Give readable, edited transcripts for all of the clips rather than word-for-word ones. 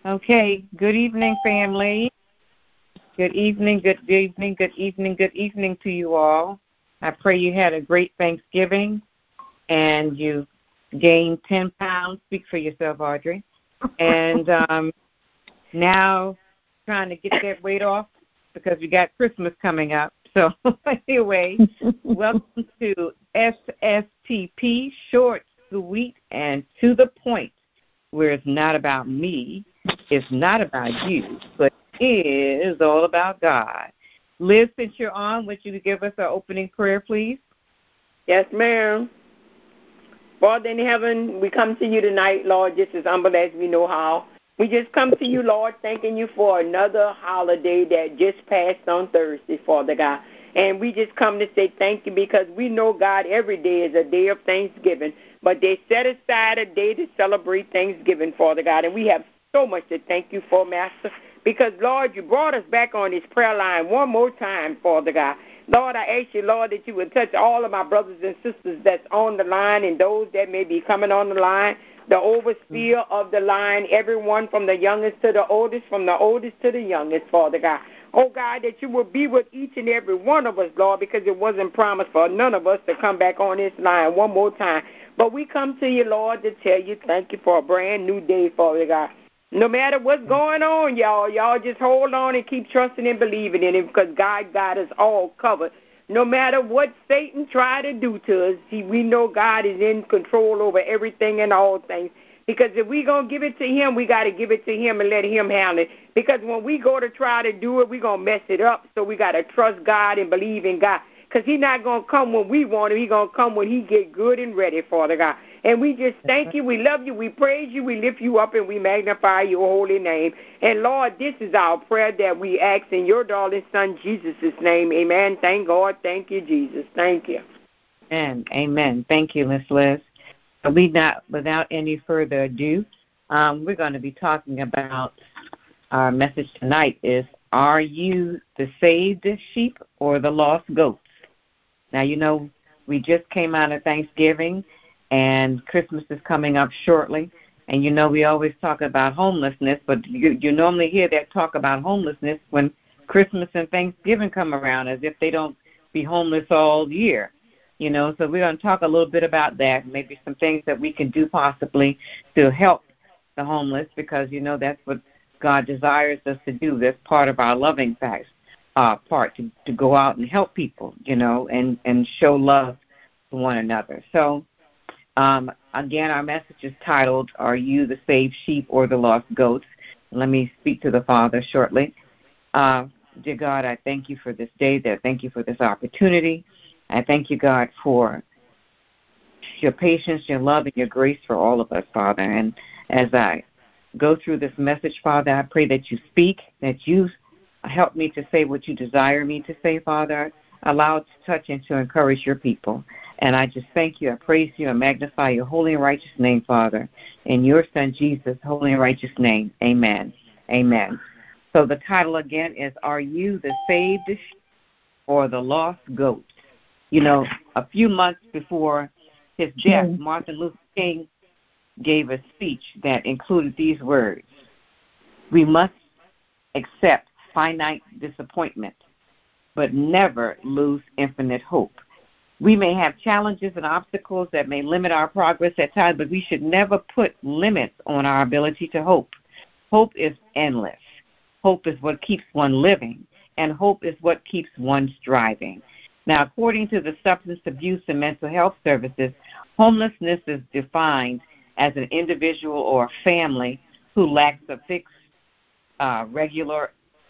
Okay, good evening, family. Good evening, good evening, good evening, good evening to you all. I pray you had a great Thanksgiving and you gained 10 pounds. Speak for yourself, Audrey. And now trying to get that weight off because we got Christmas coming up. So anyway, welcome to SSTP, short, sweet, and to the point, where it's not about me, it's not about you, but it is all about God. Liz, since you're on, would you give us our opening prayer, please? Yes, ma'am. Father in heaven, we come to you tonight, Lord, just as humble as we know how. We just come to you, Lord, thanking you for another holiday that just passed on Thursday, Father God. And we just come to say thank you because we know, God, every day is a day of Thanksgiving. But they set aside a day to celebrate Thanksgiving, Father God. And we have so much to thank you for, Master, because, Lord, you brought us back on this prayer line one more time, Father God. Lord, I ask you, Lord, that you would touch all of my brothers and sisters that's on the line and those that may be coming on the line, the overseer of the line, everyone from the youngest to the oldest, from the oldest to the youngest, Father God. Oh, God, that you will be with each and every one of us, Lord, because it wasn't promised for none of us to come back on this line one more time. But we come to you, Lord, to tell you thank you for a brand new day, Father God. No matter what's going on, y'all just hold on and keep trusting and believing in it because God got us all covered. No matter what Satan tried to do to us, we know God is in control over everything and all things. Because if we're going to give it to him, we got to give it to him and let him handle it. Because when we go to try to do it, we're going to mess it up. So we got to trust God and believe in God. Because he's not going to come when we want him. He's going to come when he get good and ready, Father God. And we just thank you, we love you, we praise you, we lift you up, and we magnify your holy name. And, Lord, this is our prayer that we ask in your darling Son, Jesus' name. Amen. Thank God. Thank you, Jesus. Thank you. Amen. Amen. Thank you, Miss Liz. Without any further ado, we're going to be talking about our message tonight is, are you the saved sheep or the lost goats? Now, you know, we just came out of Thanksgiving, and Christmas is coming up shortly. And, you know, we always talk about homelessness, but you normally hear that talk about homelessness when Christmas and Thanksgiving come around, as if they don't be homeless all year. You know, so we're going to talk a little bit about that, maybe some things that we can do possibly to help the homeless, because, you know, that's what God desires us to do. That's part of our loving part, to go out and help people, you know, and show love to one another. So, again, our message is titled, Are You the Saved Sheep or the Lost Goats? Let me speak to the Father shortly. Dear God, I thank you for this day. Thank you for this opportunity. I thank you, God, for your patience, your love, and your grace for all of us, Father. And as I go through this message, Father, I pray that you speak, that you help me to say what you desire me to say, Father. Allow it to touch and to encourage your people. And I just thank you, I praise you, I magnify your holy and righteous name, Father. In your Son, Jesus' holy and righteous name, amen. Amen. So the title again is, Are You the Saved Sheep or the Lost Goats? You know, a few months before his death, Martin Luther King gave a speech that included these words: we must accept finite disappointment, but never lose infinite hope. We may have challenges and obstacles that may limit our progress at times, but we should never put limits on our ability to hope. Hope is endless. Hope is what keeps one living, and hope is what keeps one striving. Now, according to the Substance Abuse and Mental Health Services, homelessness is defined as an individual or a family who lacks a fixed, regular,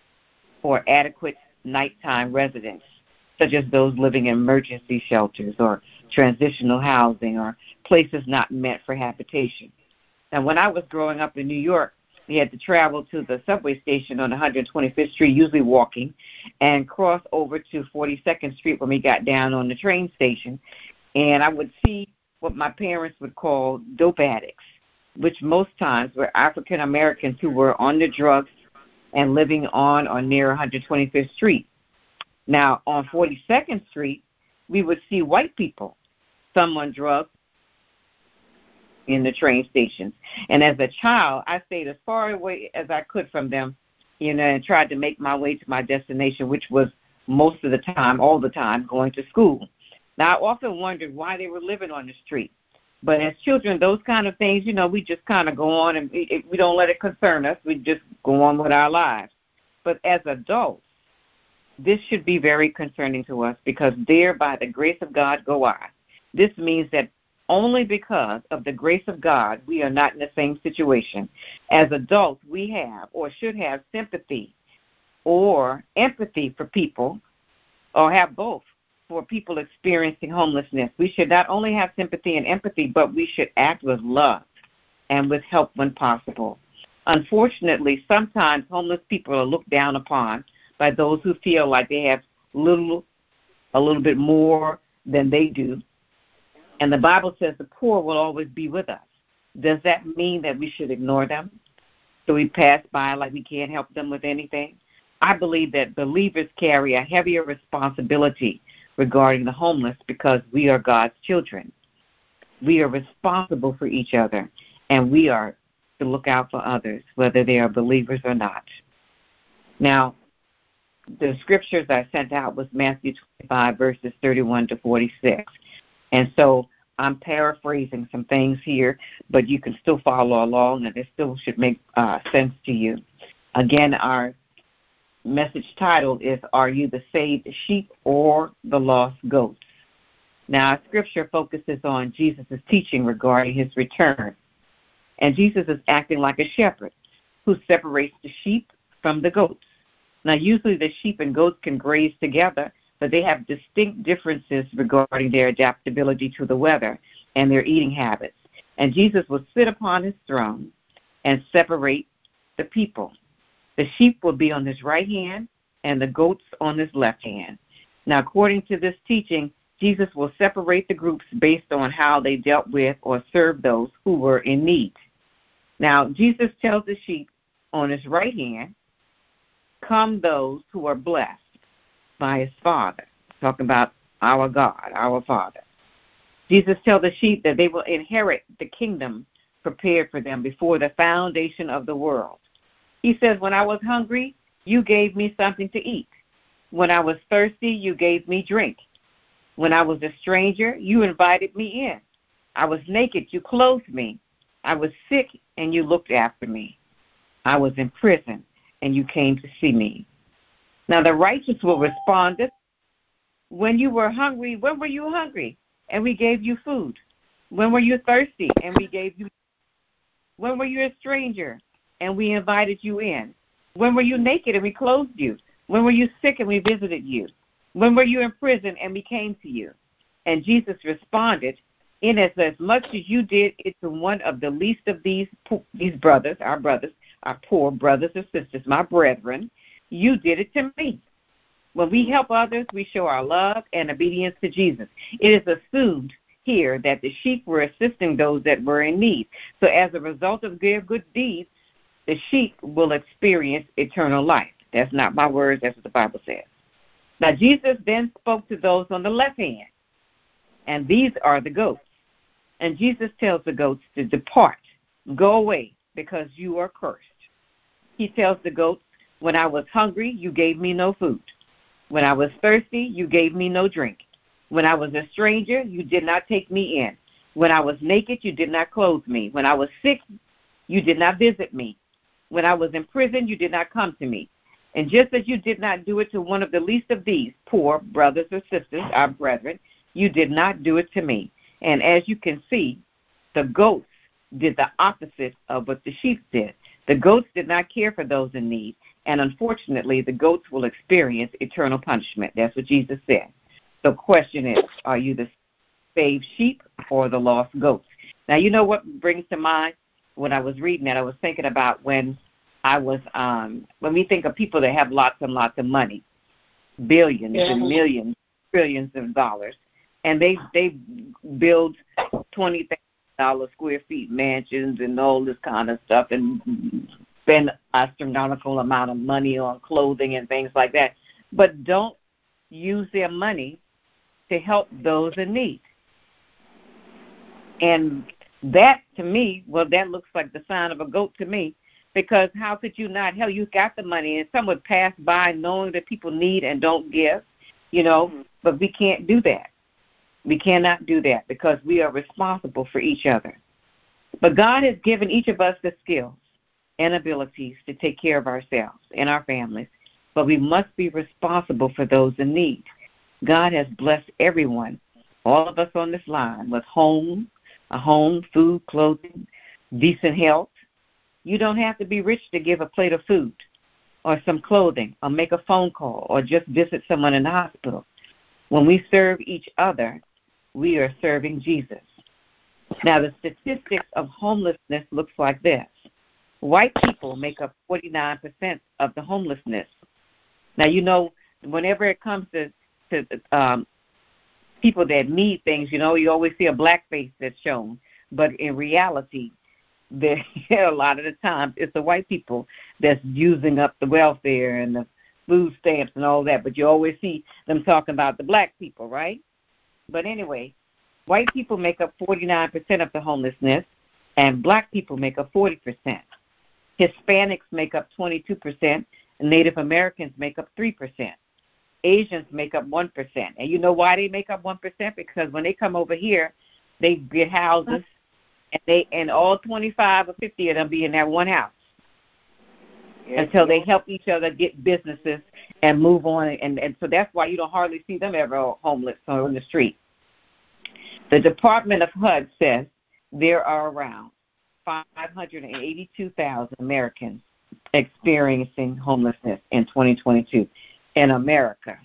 or adequate nighttime residence, such as those living in emergency shelters or transitional housing or places not meant for habitation. Now, when I was growing up in New York, we had to travel to the subway station on 125th Street, usually walking, and cross over to 42nd Street when we got down on the train station. And I would see what my parents would call dope addicts, which most times were African Americans who were on the drugs and living on or near 125th Street. Now, on 42nd Street, we would see white people, some on drugs, in the train stations. And as a child, I stayed as far away as I could from them, and tried to make my way to my destination, which was most of the time, all the time, going to school. Now, I often wondered why they were living on the street. But as children, those kind of things, we just kind of go on, and we don't let it concern us. We just go on with our lives. But as adults, this should be very concerning to us, because there, by the grace of God, go I. This means that only because of the grace of God, we are not in the same situation. As adults, we have or should have sympathy or empathy for people, or have both, for people experiencing homelessness. We should not only have sympathy and empathy, but we should act with love and with help when possible. Unfortunately, sometimes homeless people are looked down upon by those who feel like they have a little bit more than they do. And the Bible says the poor will always be with us. Does that mean that we should ignore them? So we pass by like we can't help them with anything? I believe that believers carry a heavier responsibility regarding the homeless, because we are God's children. We are responsible for each other, and we are to look out for others, whether they are believers or not. Now, the scriptures I sent out was Matthew 25, verses 31 to 46. And so I'm paraphrasing some things here, but you can still follow along, and it still should make sense to you. Again, our message title is, Are You the Saved Sheep or the Lost Goats? Now, our scripture focuses on Jesus' teaching regarding his return. And Jesus is acting like a shepherd who separates the sheep from the goats. Now, usually the sheep and goats can graze together, but they have distinct differences regarding their adaptability to the weather and their eating habits. And Jesus will sit upon his throne and separate the people. The sheep will be on his right hand and the goats on his left hand. Now, according to this teaching, Jesus will separate the groups based on how they dealt with or served those who were in need. Now, Jesus tells the sheep on his right hand, come those who are blessed by his Father. Talking about our God, our Father. Jesus tells the sheep that they will inherit the kingdom prepared for them before the foundation of the world. He says, when I was hungry, you gave me something to eat. When I was thirsty, you gave me drink. When I was a stranger, you invited me in. I was naked, you clothed me. I was sick, and you looked after me. I was in prison, and you came to see me. Now the righteous will respond, when you were hungry, when were you hungry? And we gave you food. When were you thirsty? And we gave you. When were you a stranger? And we invited you in. When were you naked and we clothed you? When were you sick and we visited you? When were you in prison and we came to you? And Jesus responded, in as much as you did it to one of the least of these brothers, our poor brothers and sisters, my brethren, you did it to me. When we help others, we show our love and obedience to Jesus. It is assumed here that the sheep were assisting those that were in need. So as a result of their good deeds, the sheep will experience eternal life. That's not my words. That's what the Bible says. Now, Jesus then spoke to those on the left hand, and these are the goats. And Jesus tells the goats to depart, go away, because you are cursed. He tells the goats, when I was hungry, you gave me no food. When I was thirsty, you gave me no drink. When I was a stranger, you did not take me in. When I was naked, you did not clothe me. When I was sick, you did not visit me. When I was in prison, you did not come to me. And just as you did not do it to one of the least of these poor brothers or sisters, our brethren, you did not do it to me. And as you can see, the goats did the opposite of what the sheep did. The goats did not care for those in need. And unfortunately, the goats will experience eternal punishment. That's what Jesus said. The question is, are you the saved sheep or the lost goats? Now, you know what brings to mind? When I was reading that, I was thinking about when we think of people that have lots and lots of money, billions and millions, trillions of dollars, and they build 20,000 square feet mansions and all this kind of stuff and spend astronomical amount of money on clothing and things like that, but don't use their money to help those in need. And That, to me, well, that looks like the sign of a goat to me, because how could you not help? You got the money, and some would pass by knowing that people need and don't give, but we can't do that. We cannot do that because we are responsible for each other. But God has given each of us the skills and abilities to take care of ourselves and our families, but we must be responsible for those in need. God has blessed everyone, all of us on this line, with a home, food, clothing, decent health. You don't have to be rich to give a plate of food or some clothing or make a phone call or just visit someone in the hospital. When we serve each other, we are serving Jesus. Now, the statistics of homelessness looks like this. White people make up 49% of the homelessness. Now, whenever it comes to people that need things, you always see a black face that's shown. But in reality, a lot of the times it's the white people that's using up the welfare and the food stamps and all that. But you always see them talking about the black people, right? But anyway, white people make up 49% of the homelessness, and black people make up 40%. Hispanics make up 22%, and Native Americans make up 3%. Asians make up 1%. And you know why they make up 1%? Because when they come over here, they get houses, and all 25 or 50 of them be in that one house. Until they help each other get businesses and move on. And so that's why you don't hardly see them ever homeless or on the street. The Department of HUD says there are around 582,000 Americans experiencing homelessness in 2022 in America.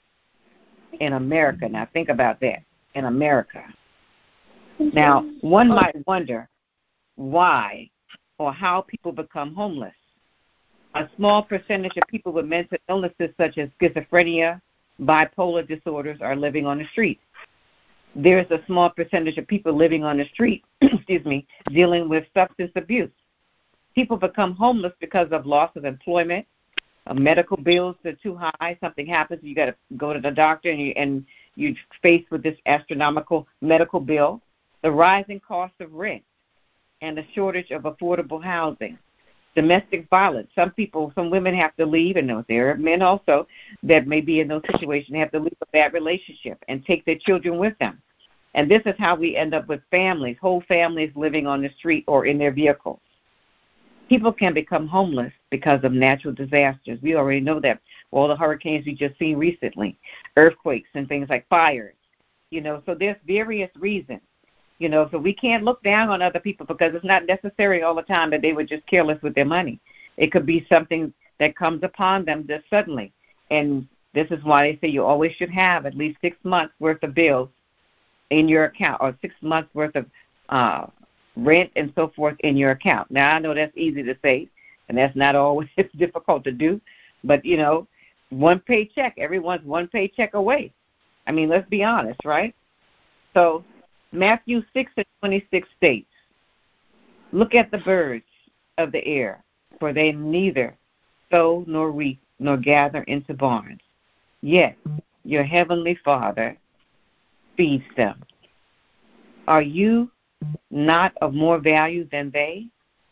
In America. Now, think about that. In America. Now, one might wonder why or how people become homeless. A small percentage of people with mental illnesses such as schizophrenia, bipolar disorders are living on the street. There's a small percentage of people living on the street, dealing with substance abuse. People become homeless because of loss of employment, medical bills are too high, something happens, you got to go to the doctor, and you're faced with this astronomical medical bill, the rising cost of rent, and the shortage of affordable housing. Domestic violence. Some women have to leave, and there are men also that may be in those situations. They have to leave a bad relationship and take their children with them. And this is how we end up with families, whole families living on the street or in their vehicles. People can become homeless because of natural disasters. We already know that. All the hurricanes we just seen recently, earthquakes and things like fires. So there's various reasons. So we can't look down on other people because it's not necessary all the time that they were just careless with their money. It could be something that comes upon them just suddenly. And this is why they say you always should have at least 6 months' worth of bills in your account or 6 months' worth of rent and so forth in your account. Now, I know that's easy to say, and that's not always difficult to do. But, one paycheck, everyone's one paycheck away. I mean, let's be honest, right? So Matthew 6:26 states, "Look at the birds of the air, for they neither sow nor reap nor gather into barns, yet your heavenly Father feeds them. Are you not of more value than they?"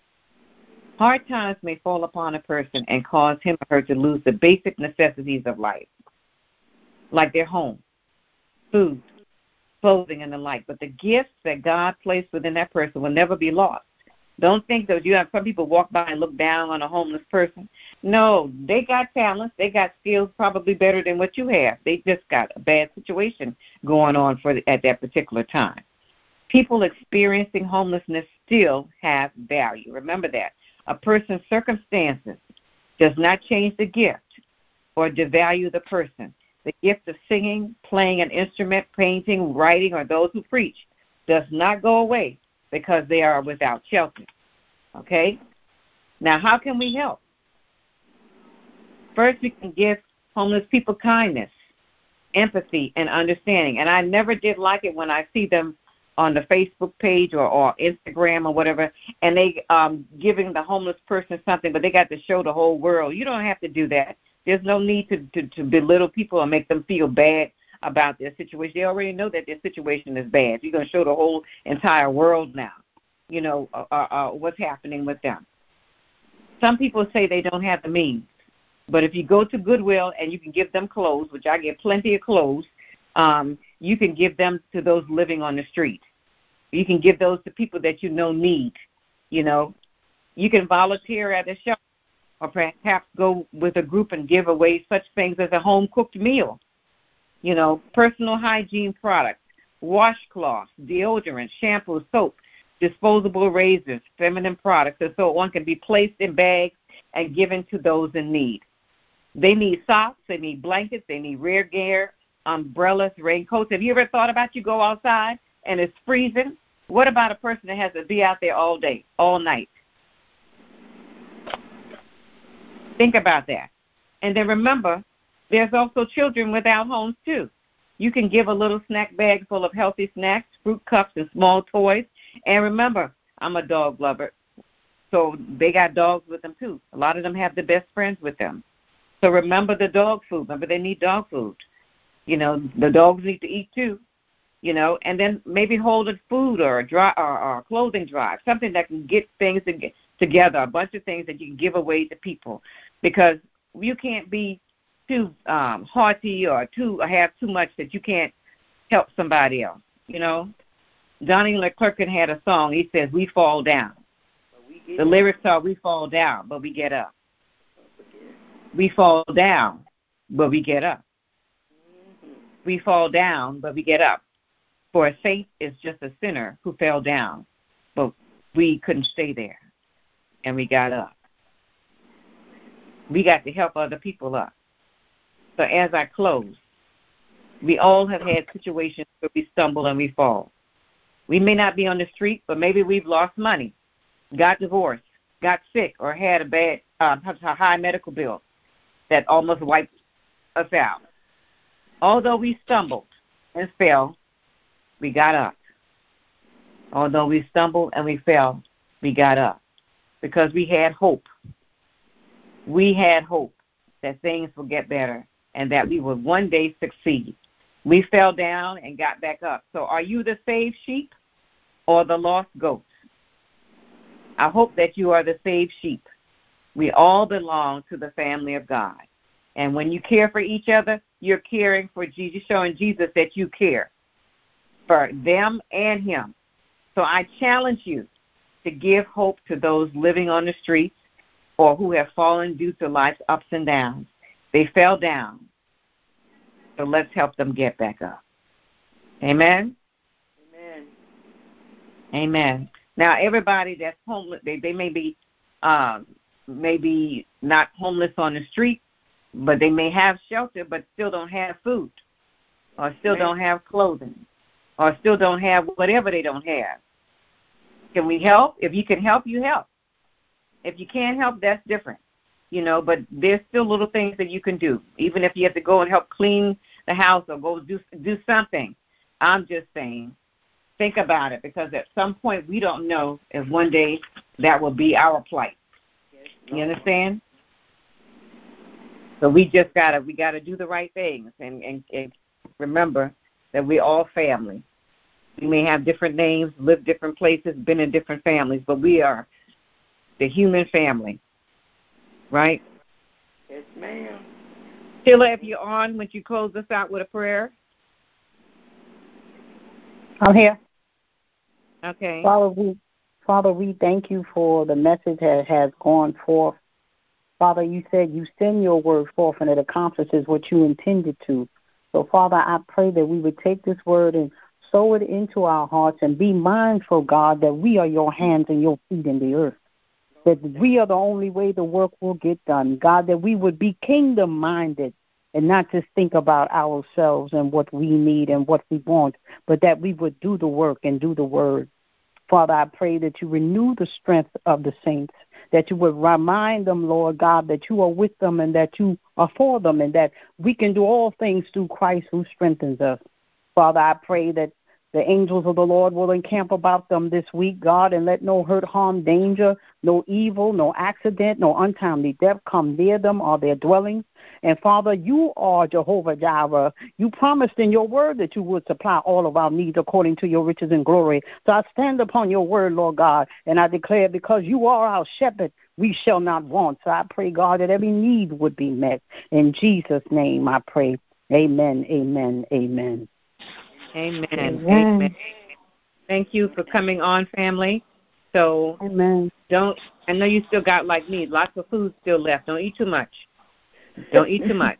Hard times may fall upon a person and cause him or her to lose the basic necessities of life, like their home, food, clothing, and the like. But the gifts that God placed within that person will never be lost. Don't think that some people walk by and look down on a homeless person. No, they got talents. They got skills probably better than what you have. They just got a bad situation going on at that particular time. People experiencing homelessness still have value. Remember that. A person's circumstances does not change the gift or devalue the person. The gift of singing, playing an instrument, painting, writing, or those who preach does not go away because they are without shelter. Okay? Now, how can we help? First, we can give homeless people kindness, empathy, and understanding. And I never did like it when I see them on the Facebook page or Instagram or whatever, and they giving the homeless person something, but they got to show the whole world. You don't have to do that. There's no need to belittle people or make them feel bad about their situation. They already know that their situation is bad. You're going to show the whole entire world now. what's happening with them. Some people say they don't have the means. But if you go to Goodwill and you can give them clothes, which I get plenty of clothes, you can give them to those living on the street. You can give those to people that need. You can volunteer at a shelter or perhaps go with a group and give away such things as a home-cooked meal, personal hygiene products, washcloths, deodorant, shampoo, soap, disposable razors, feminine products, and so on can be placed in bags and given to those in need. They need socks, they need blankets, they need rear gear, umbrellas, raincoats. Have you ever thought about you go outside and it's freezing? What about a person that has to be out there all day, all night? Think about that. And then remember, there's also children without homes too. You can give a little snack bag full of healthy snacks, fruit cups, and small toys. And remember, I'm a dog lover, so they got dogs with them too. A lot of them have the best friends with them. So remember the dog food. Remember they need dog food. The dogs need to eat too. And then maybe hold a food or a clothing drive, something that can get things together, a bunch of things that you can give away to people, because you can't be too haughty or have too much that you can't help somebody else. Donnie McClurkin had a song. He says, "We fall down." The lyrics are, "We fall down, but we get up. We fall down, but we get up. We fall down, but we get up. For a saint is just a sinner who fell down, but we couldn't stay there, and we got up." We got to help other people up. So as I close, we all have had situations where we stumble and we fall. We may not be on the street, but maybe we've lost money, got divorced, got sick, or had a high medical bill that almost wiped us out. Although we stumbled and fell, we got up. Although we stumbled and we fell, we got up because we had hope. We had hope that things would get better and that we would one day succeed. We fell down and got back up. So are you the saved sheep or the lost goat? I hope that you are the saved sheep. We all belong to the family of God. And when you care for each other, you're caring for Jesus, showing Jesus that you care for them and him. So I challenge you to give hope to those living on the streets or who have fallen due to life's ups and downs. They fell down. So let's help them get back up. Amen? Amen. Amen. Now, everybody that's homeless, they may be maybe not homeless on the street, but they may have shelter but still don't have food or still don't have clothing or still don't have whatever they don't have. Can we help? If you can help, you help. If you can't help, that's different. But there's still little things that you can do, even if you have to go and help clean the house or go do something. I'm just saying, think about it, because at some point we don't know if one day that will be our plight. You understand? So we gotta do the right things and remember that we're all family. We may have different names, live different places, been in different families, but we are the human family. Right? Yes, ma'am. Sheila, if you're on, would you close us out with a prayer? I'm here. Okay. Father, we thank you for the message that has gone forth. Father, you said you send your word forth and it accomplishes what you intended to. So, Father, I pray that we would take this word and sow it into our hearts and be mindful, God, that we are your hands and your feet in the earth. That we are the only way the work will get done. God, that we would be kingdom-minded and not just think about ourselves and what we need and what we want, but that we would do the work and do the word. Father, I pray that you renew the strength of the saints, that you would remind them, Lord God, that you are with them and that you are for them and that we can do all things through Christ who strengthens us. Father, I pray that The angels of the Lord will encamp about them this week, God, and let no hurt, harm, danger, no evil, no accident, no untimely death come near them or their dwellings. And, Father, you are Jehovah Jireh. You promised in your word that you would supply all of our needs according to your riches and glory. So I stand upon your word, Lord God, and I declare because you are our shepherd, we shall not want. So I pray, God, that every need would be met. In Jesus' name I pray. Amen, amen, amen. Amen. Amen. Thank you for coming on, family. So amen. I know you still got, like me, lots of food still left. Don't eat too much. Don't eat too much.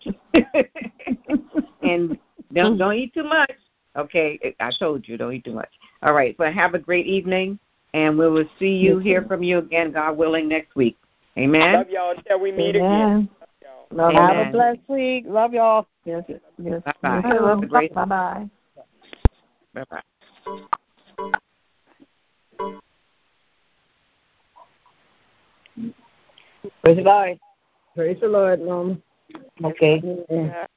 And don't eat too much. Okay, I told you, don't eat too much. All right, so have a great evening, and we will see you, hear from you again, God willing, next week. Amen. Love y'all until we meet again. Love y'all. Have a blessed week. Love y'all. Yes. Bye-bye. Bye-bye. Bye-bye. Praise the Lord. Praise the Lord, Mom. Okay. Yeah.